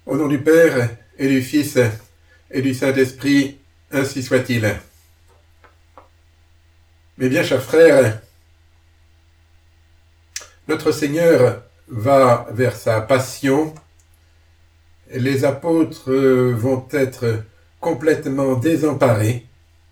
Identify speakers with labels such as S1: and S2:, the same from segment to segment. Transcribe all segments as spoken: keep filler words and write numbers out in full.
S1: Au nom du Père et du Fils et du Saint-Esprit, ainsi soit-il. Mes bien chers frères, notre Seigneur va vers sa passion. Les apôtres vont être complètement désemparés.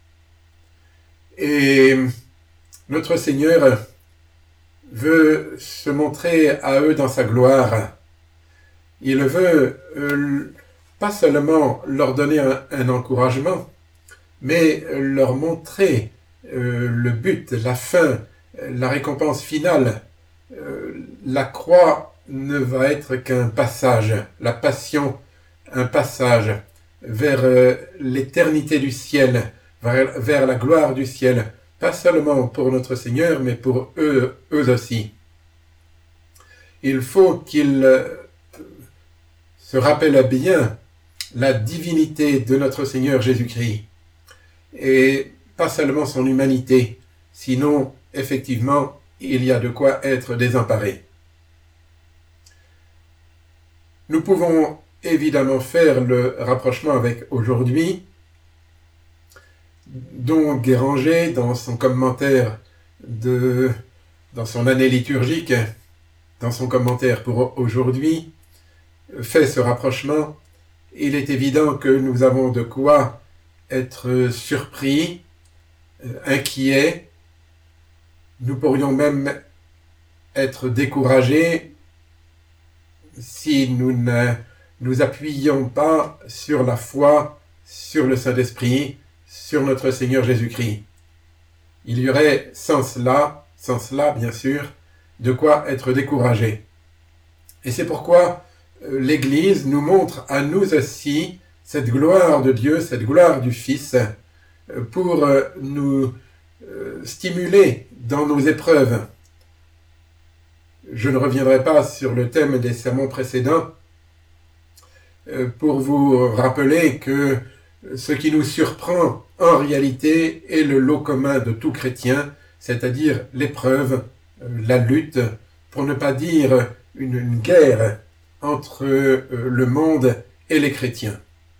S1: Et notre Seigneur veut se montrer à eux dans sa gloire. Il veut euh, pas seulement leur donner un, un encouragement, mais leur montrer euh, le but, la fin, la récompense finale. Euh, la croix ne va être qu'un passage, la passion, un passage vers euh, l'éternité du ciel, vers, vers la gloire du ciel, pas seulement pour notre Seigneur, mais pour eux, eux aussi. Il faut qu'ils se rappellent bien la divinité de notre Seigneur Jésus-Christ, et pas seulement son humanité, sinon, effectivement, il y a de quoi être désemparé. Nous pouvons évidemment faire le rapprochement avec aujourd'hui, dont Guéranger, dans son commentaire de, dans son année liturgique, dans son commentaire pour aujourd'hui, fait ce rapprochement. Il est évident que nous avons de quoi être surpris, inquiets. Nous pourrions même être découragés si nous ne nous appuyions pas sur la foi, sur le Saint-Esprit, sur notre Seigneur Jésus-Christ. Il y aurait sans cela, sans cela bien sûr, de quoi être découragé. Et c'est pourquoi l'Église nous montre à nous aussi cette gloire de Dieu, cette gloire du Fils, pour nous stimuler dans nos épreuves. Je ne reviendrai pas sur le thème des sermons précédents pour vous rappeler que ce qui nous surprend en réalité est le lot commun de tout chrétien, c'est-à-dire l'épreuve, la lutte, pour ne pas dire une, une guerre entre le monde et les chrétiens.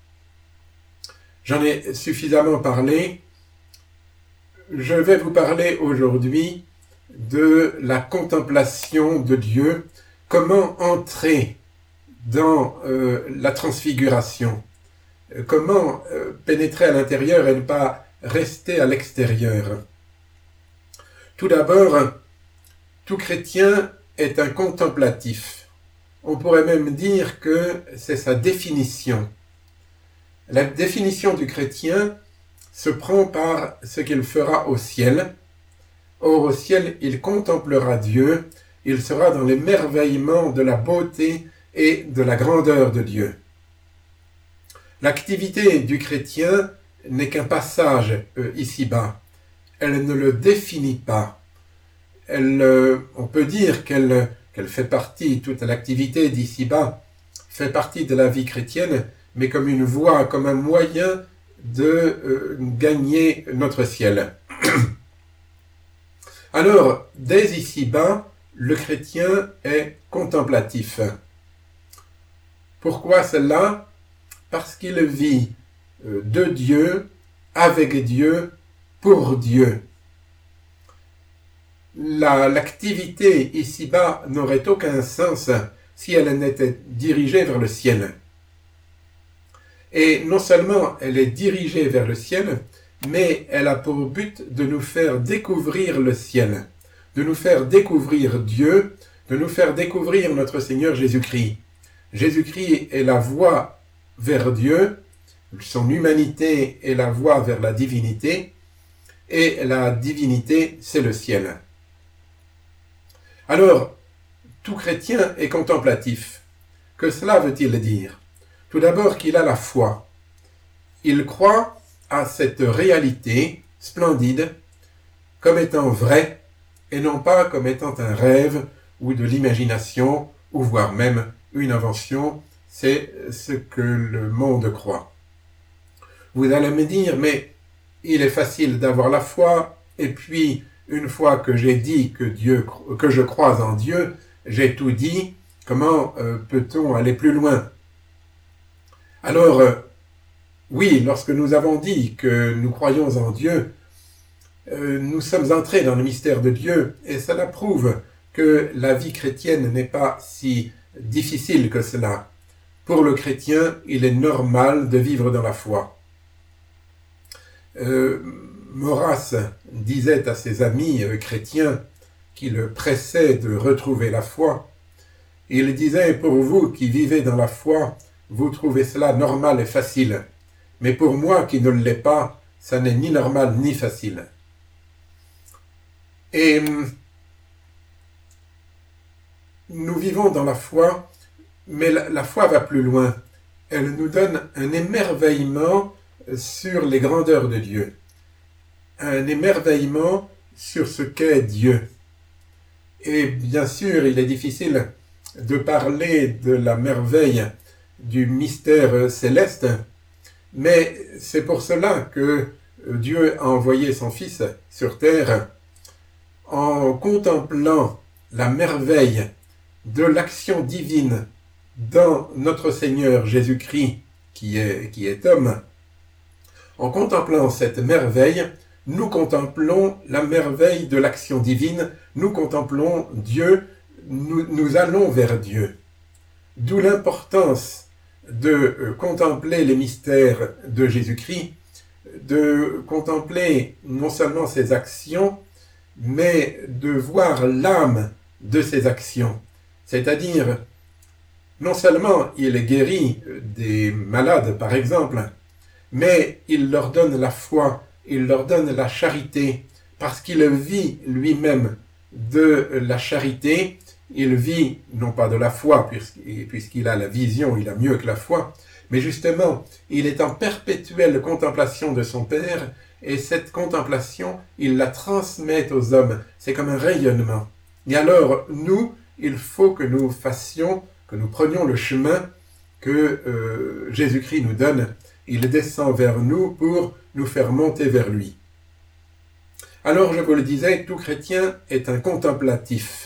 S1: J'en ai suffisamment parlé. Je vais vous parler aujourd'hui de la contemplation de Dieu, comment entrer dans euh, la transfiguration, comment euh, pénétrer à l'intérieur et ne pas rester à l'extérieur. Tout d'abord, tout chrétien est un contemplatif. On pourrait même dire que c'est sa définition. La définition du chrétien se prend par ce qu'il fera au ciel. Or, au ciel, il contemplera Dieu, il sera dans l'émerveillement de la beauté et de la grandeur de Dieu. L'activité du chrétien n'est qu'un passage euh, ici-bas. Elle ne le définit pas. Elle, euh, on peut dire qu'elle, qu'elle fait partie, toute l'activité d'ici-bas fait partie de la vie chrétienne, mais comme une voie, comme un moyen de euh, gagner notre ciel. Alors, dès ici-bas, le chrétien est contemplatif. Pourquoi cela ? Parce qu'il vit de Dieu, avec Dieu, pour Dieu. La, l'activité ici-bas n'aurait aucun sens si elle n'était dirigée vers le ciel. Et non seulement elle est dirigée vers le ciel, mais elle a pour but de nous faire découvrir le ciel, de nous faire découvrir Dieu, de nous faire découvrir notre Seigneur Jésus-Christ. Jésus-Christ est la voie vers Dieu, son humanité est la voie vers la divinité, et la divinité, c'est le ciel. Alors, tout chrétien est contemplatif. Que cela veut-il dire ? Tout d'abord qu'il a la foi. Il croit à cette réalité splendide comme étant vraie et non pas comme étant un rêve ou de l'imagination ou voire même une invention. C'est ce que le monde croit. Vous allez me dire, mais il est facile d'avoir la foi et puis une fois que j'ai dit que Dieu, que je crois en Dieu, j'ai tout dit. Comment euh, peut-on aller plus loin ? Alors, euh, oui, lorsque nous avons dit que nous croyons en Dieu, euh, nous sommes entrés dans le mystère de Dieu, et cela prouve que la vie chrétienne n'est pas si difficile que cela. Pour le chrétien, il est normal de vivre dans la foi. Euh, Maurras disait à ses amis euh, chrétiens qui le pressaient de retrouver la foi, il disait « Pour vous qui vivez dans la foi, vous trouvez cela normal et facile. Mais pour moi qui ne l'ai pas, ça n'est ni normal ni facile. » Et nous vivons dans la foi, mais la, la foi va plus loin. Elle nous donne un émerveillement sur les grandeurs de Dieu, un émerveillement sur ce qu'est Dieu. Et bien sûr, il est difficile de parler de la merveille du mystère céleste, mais c'est pour cela que Dieu a envoyé son Fils sur terre en contemplant la merveille de l'action divine dans notre Seigneur Jésus-Christ qui est, qui est homme. En contemplant cette merveille, nous contemplons la merveille de l'action divine, nous contemplons Dieu, nous, nous allons vers Dieu. D'où l'importance de contempler les mystères de Jésus-Christ, de contempler non seulement ses actions, mais de voir l'âme de ses actions. C'est-à-dire, non seulement il guérit des malades, par exemple, mais il leur donne la foi, il leur donne la charité, parce qu'il vit lui-même de la charité, il vit non pas de la foi, puisqu'il a la vision, il a mieux que la foi, mais justement, il est en perpétuelle contemplation de son Père, et cette contemplation, il la transmet aux hommes. C'est comme un rayonnement. Et alors, nous, il faut que nous fassions, que nous prenions le chemin que euh, Jésus-Christ nous donne. Il descend vers nous pour nous faire monter vers lui. Alors, je vous le disais, tout chrétien est un contemplatif.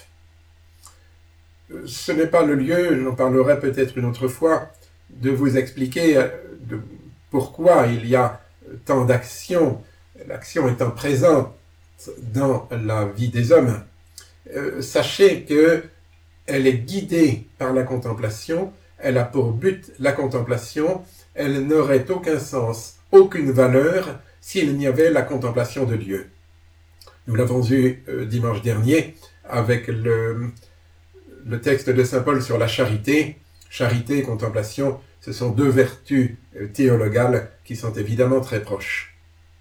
S1: Ce n'est pas le lieu, j'en parlerai peut-être une autre fois, de vous expliquer de pourquoi il y a tant d'actions, l'action étant présente dans la vie des hommes. Euh, sachez qu'elle est guidée par la contemplation, elle a pour but la contemplation, elle n'aurait aucun sens, aucune valeur s'il n'y avait la contemplation de Dieu. Nous l'avons eu euh, dimanche dernier avec le, le texte de saint Paul sur la charité. Charité et contemplation, ce sont deux vertus euh, théologales qui sont évidemment très proches.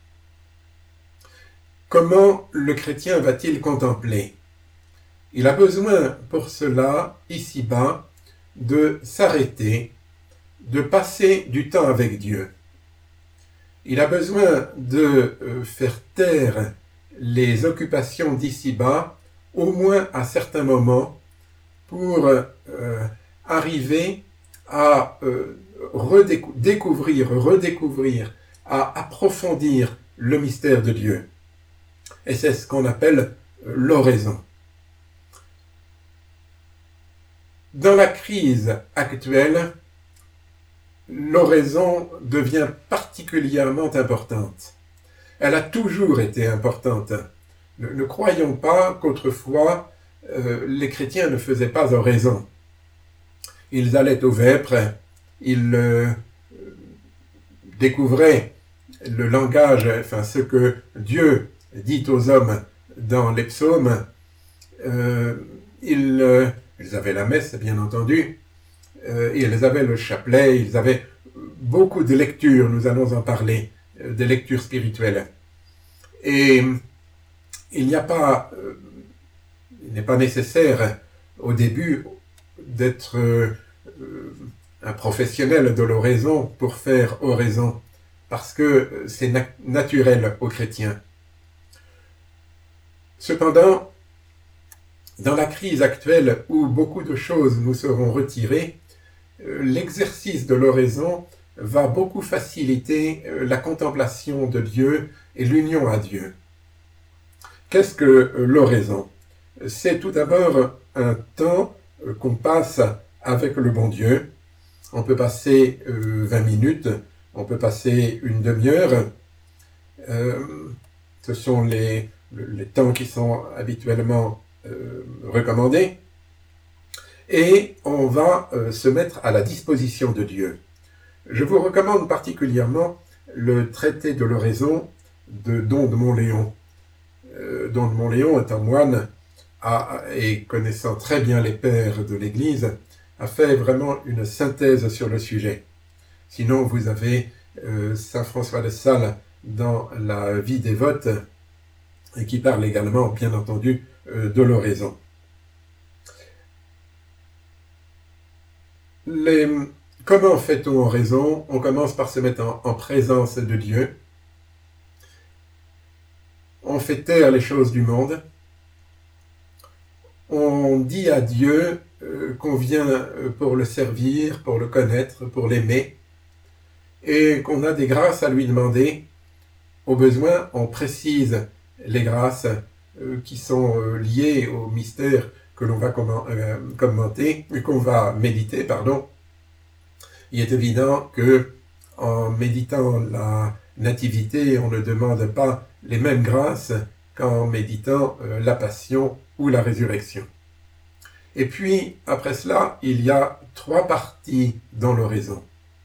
S1: Comment le chrétien va-t-il contempler ? Il a besoin pour cela, ici-bas, de s'arrêter, de passer du temps avec Dieu. Il a besoin de euh, faire taire les occupations d'ici-bas, au moins à certains moments, pour euh, arriver à euh, redécou- découvrir, redécouvrir, à approfondir le mystère de Dieu. Et c'est ce qu'on appelle euh, l'oraison. Dans la crise actuelle, l'oraison devient particulièrement importante. Elle a toujours été importante. Ne, ne croyons pas qu'autrefois, euh, les chrétiens ne faisaient pas oraison. Ils allaient au vêpres, ils euh, découvraient le langage, enfin ce que Dieu dit aux hommes dans les psaumes. Euh, ils, euh, ils avaient la messe, bien entendu, euh, ils avaient le chapelet, ils avaient beaucoup de lectures, nous allons en parler, euh, des lectures spirituelles. Et il n'y a pas, euh, il n'est pas nécessaire au début d'être euh, un professionnel de l'oraison pour faire oraison, parce que c'est na- naturel aux chrétiens. Cependant, dans la crise actuelle où beaucoup de choses nous seront retirées, euh, l'exercice de l'oraison va beaucoup faciliter euh, la contemplation de Dieu et l'union à Dieu. Qu'est-ce que euh, l'oraison ? C'est tout d'abord un temps euh, qu'on passe avec le bon Dieu. On peut passer euh, vingt minutes, on peut passer une demi-heure. Euh, ce sont les, les temps qui sont habituellement euh, recommandés. Et on va euh, se mettre à la disposition de Dieu. Je vous recommande particulièrement le traité de l'oraison de Don de Montléon. Euh, Don de Montléon est un moine a, et connaissant très bien les pères de l'Église, a fait vraiment une synthèse sur le sujet. Sinon, vous avez euh, saint François de Sales dans la vie dévote, et qui parle également, bien entendu, euh, de l'oraison. Les, comment fait-on oraison? On commence par se mettre en, en présence de Dieu. On fait taire les choses du monde. On dit à Dieu euh, qu'on vient pour le servir, pour le connaître, pour l'aimer, et qu'on a des grâces à lui demander. Au besoin, on précise les grâces euh, qui sont euh, liées au mystère que l'on va euh, commenter, qu'on va méditer, pardon. Il est évident que en méditant la nativité, on ne demande pas les mêmes grâces qu'en méditant euh, la passion ou la résurrection. Et puis, après cela, il y a trois parties dans l'oraison.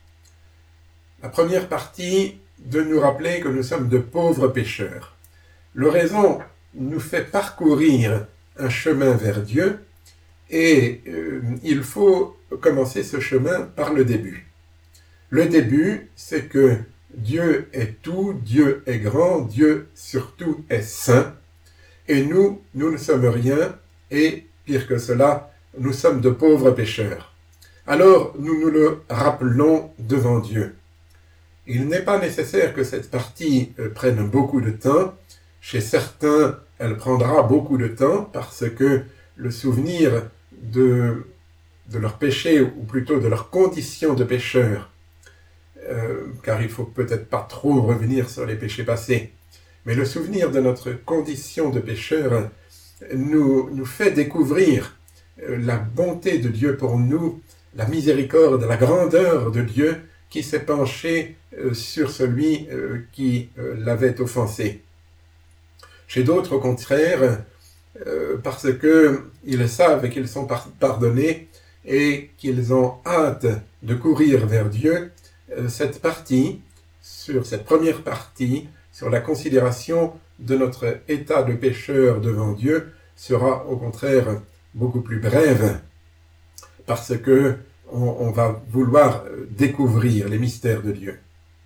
S1: La première partie, de nous rappeler que nous sommes de pauvres pécheurs. L'oraison nous fait parcourir un chemin vers Dieu, et euh, il faut commencer ce chemin par le début. Le début, c'est que Dieu est tout, Dieu est grand, Dieu surtout est saint, et nous, nous ne sommes rien, et pire que cela, nous sommes de pauvres pécheurs. Alors, nous nous le rappelons devant Dieu. Il n'est pas nécessaire que cette partie euh, prenne beaucoup de temps. Chez certains, elle prendra beaucoup de temps parce que le souvenir de, de leur péché, ou plutôt de leur condition de pécheur, euh, car il ne faut peut-être pas trop revenir sur les péchés passés, mais le souvenir de notre condition de pécheur nous, nous fait découvrir euh, la bonté de Dieu pour nous, la miséricorde, la grandeur de Dieu qui s'est penché euh, sur celui euh, qui euh, l'avait offensé. Chez d'autres, au contraire, euh, parce qu'ils savent qu'ils sont pardonnés et qu'ils ont hâte de courir vers Dieu, euh, cette partie, sur cette première partie, sur la considération de notre état de pécheur devant Dieu, sera au contraire beaucoup plus brève, parce que on, on va vouloir découvrir les mystères de Dieu.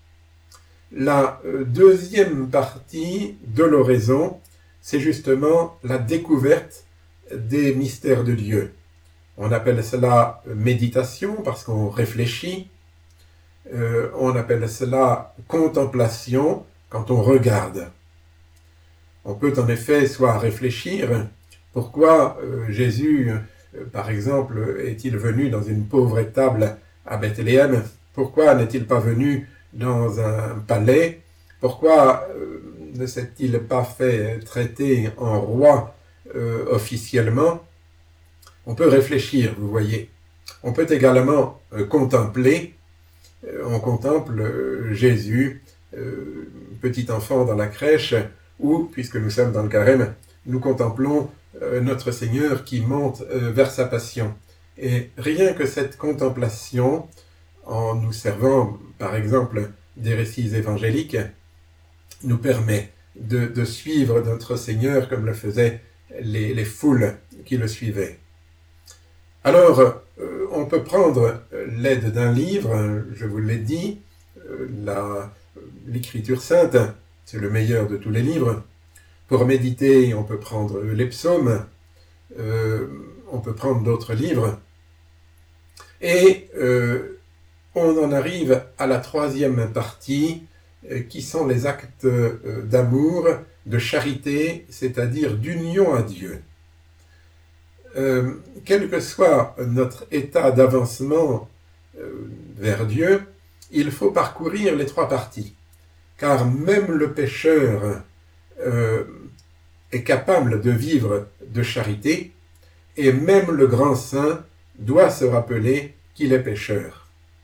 S1: La deuxième partie de l'oraison, c'est justement la découverte des mystères de Dieu. On appelle cela méditation parce qu'on réfléchit. Euh, on appelle cela contemplation quand on regarde. On peut en effet soit réfléchir pourquoi euh, Jésus, euh, par exemple, est-il venu dans une pauvre étable à Bethléem? Pourquoi n'est-il pas venu dans un palais? Pourquoi euh, ne s'est-il pas fait traiter en roi euh, officiellement? On peut réfléchir, vous voyez. On peut également euh, contempler. Euh, on contemple euh, Jésus, euh, petit enfant dans la crèche, ou, puisque nous sommes dans le carême, nous contemplons euh, notre Seigneur qui monte euh, vers sa passion. Et rien que cette contemplation, en nous servant, par exemple, des récits évangéliques, nous permet de, de suivre notre Seigneur comme le faisaient les, les foules qui le suivaient. Alors, euh, on peut prendre l'aide d'un livre, je vous l'ai dit, euh, la, l'Écriture sainte, c'est le meilleur de tous les livres. Pour méditer, on peut prendre les psaumes, euh, on peut prendre d'autres livres, et euh, on en arrive à la troisième partie, euh, qui sont les actes euh, d'amour, de charité, c'est-à-dire d'union à Dieu. Euh, quel que soit notre état d'avancement euh, vers Dieu, il faut parcourir les trois parties, car même le pécheur euh, est capable de vivre de charité, et même le grand saint doit se rappeler qu'il est pécheur.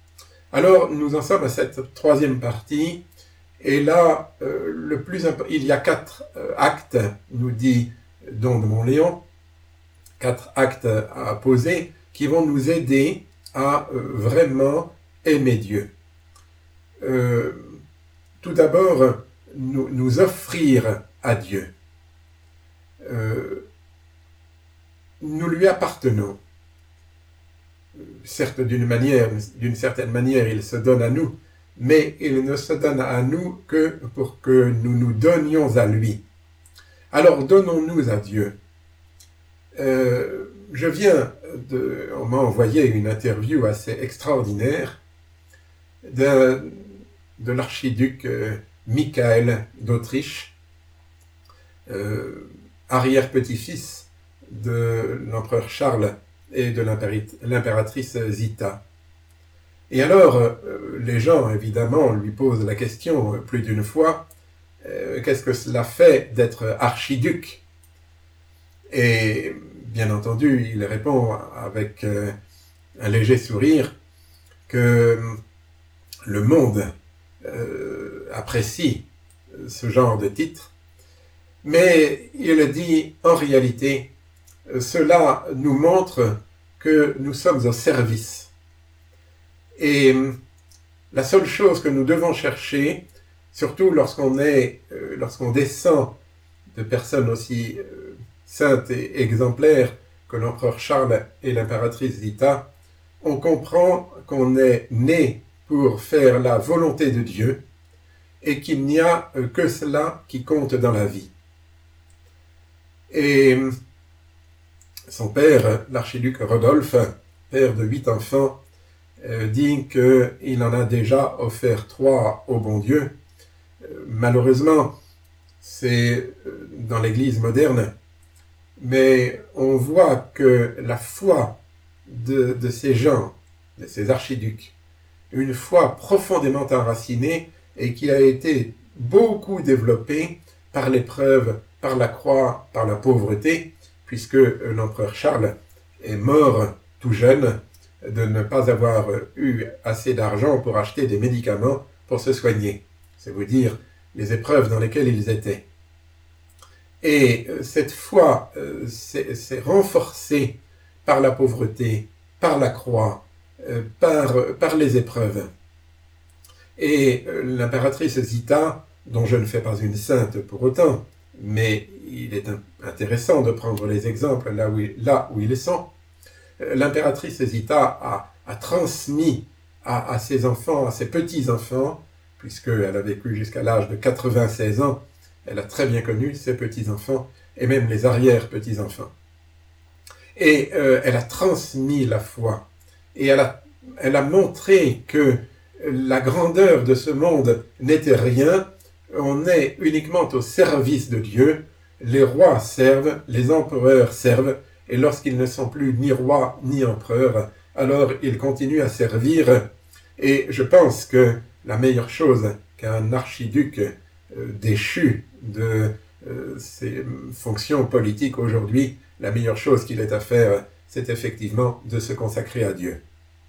S1: Alors, nous en sommes à cette troisième partie, et là, euh, le plus imp- il y a quatre euh, actes, nous dit Don de Montléon, quatre actes à poser qui vont nous aider à euh, vraiment aimer Dieu. Euh, tout d'abord, nous, nous offrir à Dieu. Euh, nous lui appartenons. Certes, d'une manière, d'une certaine manière, il se donne à nous, mais il ne se donne à nous que pour que nous nous donnions à lui. Alors, donnons-nous à Dieu. Euh, je viens de... On m'a envoyé une interview assez extraordinaire d'un, de l'archiduc euh, Michael d'Autriche, euh, arrière-petit-fils de l'empereur Charles et de l'impératrice Zita. Et alors, euh, les gens, évidemment, lui posent la question euh, plus d'une fois, euh, qu'est-ce que cela fait d'être archiduc? Et bien entendu, il répond avec euh, un léger sourire que le monde euh, apprécie ce genre de titre, mais il dit, en réalité, cela nous montre que nous sommes au service. Et la seule chose que nous devons chercher, surtout lorsqu'on est, euh, lorsqu'on descend de personnes aussi euh, saintes et exemplaires que l'empereur Charles et l'impératrice Zita, on comprend qu'on est né pour faire la volonté de Dieu et qu'il n'y a euh, que cela qui compte dans la vie. Et son père, l'archiduc Rodolphe, père de huit enfants, euh, dit qu'il en a déjà offert trois au bon Dieu. Euh, malheureusement, c'est euh, dans l'Église moderne, mais on voit que la foi de, de ces gens, de ces archiducs, une foi profondément enracinée et qui a été beaucoup développée par l'épreuve, par la croix, par la pauvreté, puisque l'empereur Charles est mort tout jeune de ne pas avoir eu assez d'argent pour acheter des médicaments pour se soigner. C'est vous dire les épreuves dans lesquelles ils étaient. Et cette foi euh, s'est renforcée par la pauvreté, par la croix, euh, par, par les épreuves. Et euh, l'impératrice Zita, dont je ne fais pas une sainte pour autant, mais il est intéressant de prendre les exemples là où, là où ils sont, euh, l'impératrice Zita a, a transmis à, à ses enfants, à ses petits-enfants, puisqu'elle a vécu jusqu'à l'âge de quatre-vingt-seize ans, elle a très bien connu ses petits-enfants et même les arrière-petits-enfants. Et euh, elle a transmis la foi. Et elle a, elle a montré que la grandeur de ce monde n'était rien. On est uniquement au service de Dieu. Les rois servent, les empereurs servent. Et lorsqu'ils ne sont plus ni rois ni empereurs, alors ils continuent à servir. Et je pense que la meilleure chose qu'un archiduc euh, déchu de euh, ses fonctions politiques aujourd'hui, la meilleure chose qu'il ait à faire, c'est effectivement de se consacrer à Dieu.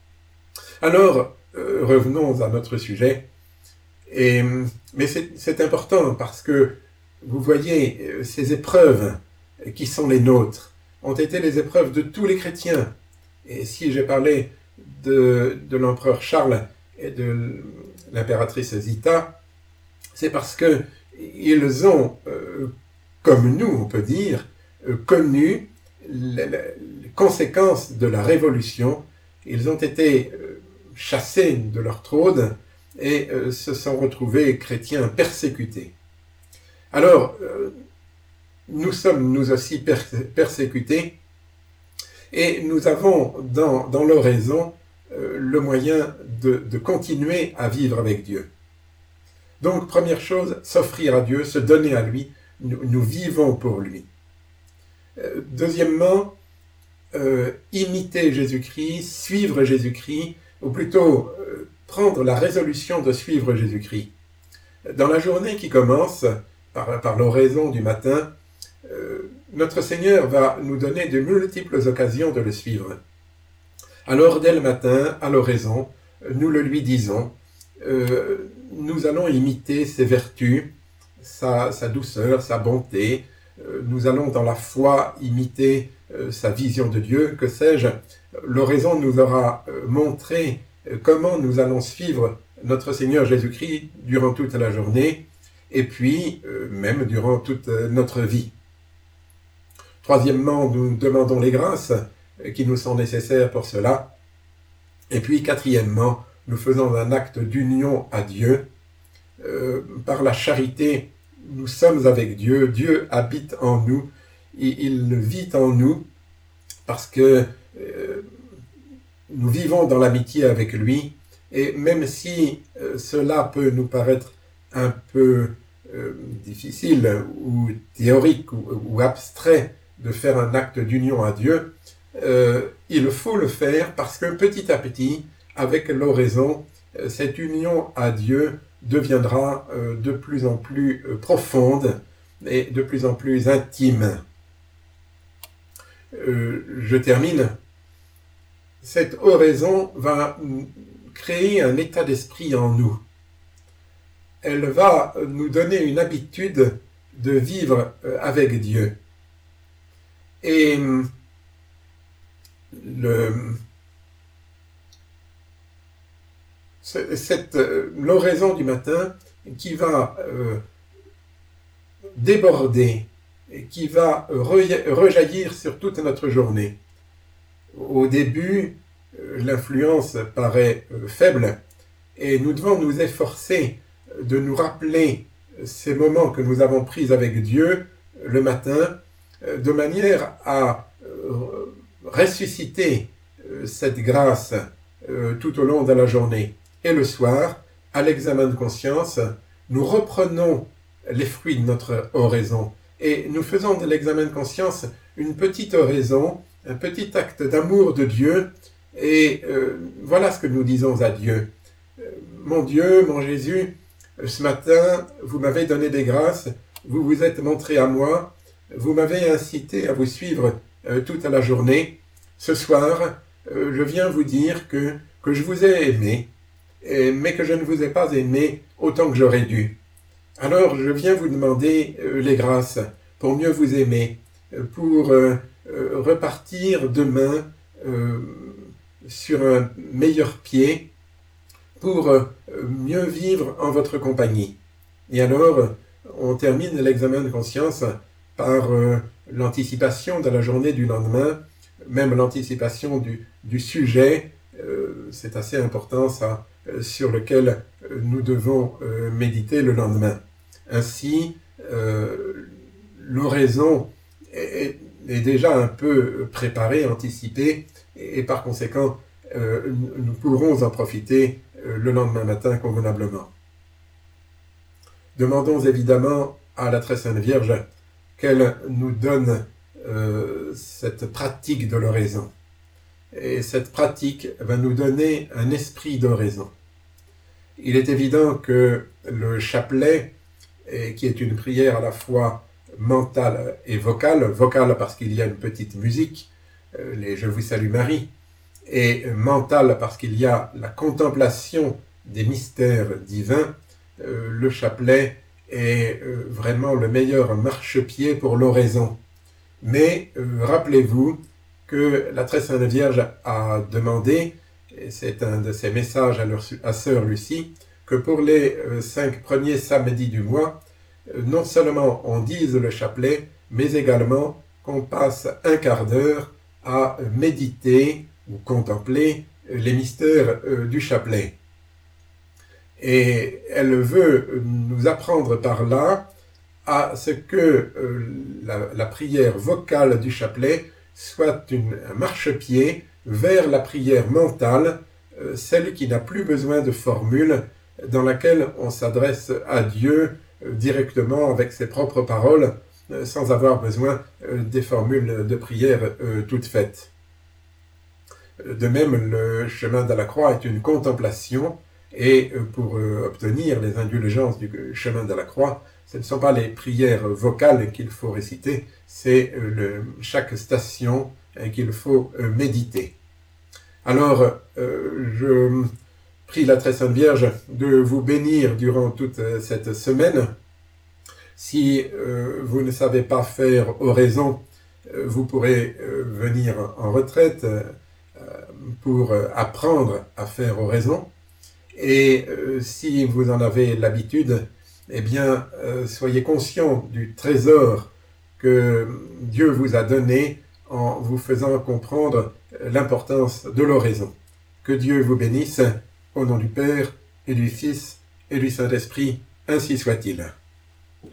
S1: Alors, euh, revenons à notre sujet. Et, mais c'est, c'est important parce que, vous voyez, ces épreuves qui sont les nôtres ont été les épreuves de tous les chrétiens. Et si j'ai parlé de, de l'empereur Charles et de l'impératrice Zita, c'est parce que ils ont, euh, comme nous, on peut dire, euh, connu les, les conséquences de la Révolution. Ils ont été euh, chassés de leur trône et euh, se sont retrouvés chrétiens persécutés. Alors, euh, nous sommes nous aussi per- persécutés et nous avons dans, dans l'oraison euh, le moyen de, de continuer à vivre avec Dieu. Donc, première chose, s'offrir à Dieu, se donner à lui, nous, nous vivons pour lui. Euh, deuxièmement, euh, imiter Jésus-Christ, suivre Jésus-Christ, ou plutôt euh, prendre la résolution de suivre Jésus-Christ. Dans la journée qui commence, par, par l'oraison du matin, euh, notre Seigneur va nous donner de multiples occasions de le suivre. Alors, dès le matin, à l'oraison, nous le lui disons. Euh, nous allons imiter ses vertus, sa, sa douceur, sa bonté. Euh, nous allons dans la foi imiter euh, sa vision de Dieu, que sais-je. L'oraison nous aura euh, montré euh, comment nous allons suivre notre Seigneur Jésus-Christ durant toute la journée, et puis euh, même durant toute euh, notre vie. Troisièmement, nous demandons les grâces euh, qui nous sont nécessaires pour cela. Et puis quatrièmement, nous faisons un acte d'union à Dieu. Euh, par la charité, nous sommes avec Dieu, Dieu habite en nous, il, il vit en nous, parce que euh, nous vivons dans l'amitié avec lui, et même si euh, cela peut nous paraître un peu euh, difficile, ou théorique, ou, ou abstrait, de faire un acte d'union à Dieu, euh, il faut le faire parce que petit à petit, avec l'oraison, cette union à Dieu deviendra euh, de plus en plus euh, profonde et de plus en plus intime. Euh, je termine. Cette oraison va créer un état d'esprit en nous. Elle va nous donner une habitude de vivre euh, avec Dieu. Et le, cette, l'oraison du matin qui va euh, déborder, et qui va rejaillir sur toute notre journée. Au début, l'influence paraît euh, faible, et nous devons nous efforcer de nous rappeler ces moments que nous avons pris avec Dieu le matin, de manière à euh, ressusciter euh, cette grâce euh, tout au long de la journée. Et le soir, à l'examen de conscience, nous reprenons les fruits de notre oraison et nous faisons de l'examen de conscience une petite oraison, un petit acte d'amour de Dieu, et euh, voilà ce que nous disons à Dieu. Euh, mon Dieu, mon Jésus, ce matin, vous m'avez donné des grâces, vous vous êtes montré à moi, vous m'avez incité à vous suivre euh, toute la journée. Ce soir, euh, je viens vous dire que, que je vous ai aimé, et, mais que je ne vous ai pas aimé autant que j'aurais dû. Alors, je viens vous demander euh, les grâces pour mieux vous aimer, euh, pour euh, euh, repartir demain euh, sur un meilleur pied, pour euh, mieux vivre en votre compagnie. Et alors, on termine l'examen de conscience par euh, l'anticipation de la journée du lendemain, même l'anticipation du, du sujet, euh, c'est assez important ça, euh, sur lequel euh, nous devons euh, méditer le lendemain. Ainsi, euh, l'oraison est, est déjà un peu préparée, anticipée, et, et par conséquent, euh, nous pourrons en profiter euh, le lendemain matin convenablement. Demandons évidemment à la Très Sainte Vierge qu'elle nous donne euh, cette pratique de l'oraison. Et cette pratique va nous donner un esprit d'oraison. Il est évident que le chapelet, et qui est une prière à la fois mentale et vocale, vocale parce qu'il y a une petite musique, euh, les Je vous salue Marie, et mentale parce qu'il y a la contemplation des mystères divins, euh, le chapelet est euh, vraiment le meilleur marchepied pour l'oraison. Mais euh, rappelez-vous que la Très Sainte Vierge a demandé, et c'est un de ses messages à, leur, à Sœur Lucie, que pour les euh, cinq premiers samedis du mois, euh, non seulement on dise le chapelet, mais également qu'on passe un quart d'heure à méditer ou contempler les mystères euh, du chapelet. Et elle veut nous apprendre par là à ce que euh, la, la prière vocale du chapelet soit une, un marchepied vers la prière mentale, euh, celle qui n'a plus besoin de formule, dans laquelle on s'adresse à Dieu euh, directement avec ses propres paroles, euh, sans avoir besoin euh, des formules de prière euh, toutes faites. De même, le chemin de la croix est une contemplation, et pour obtenir les indulgences du chemin de la croix, ce ne sont pas les prières vocales qu'il faut réciter, c'est le, chaque station qu'il faut méditer. Alors, euh, je prie la très sainte Vierge de vous bénir durant toute cette semaine. Si euh, vous ne savez pas faire oraison, euh, vous pourrez euh, venir en retraite euh, pour euh, apprendre à faire oraison. Et euh, si vous en avez l'habitude, eh bien, euh, soyez conscient du trésor que Dieu vous a donné en vous faisant comprendre l'importance de l'oraison. Que Dieu vous bénisse, au nom du Père, et du Fils, et du Saint-Esprit, ainsi soit-il.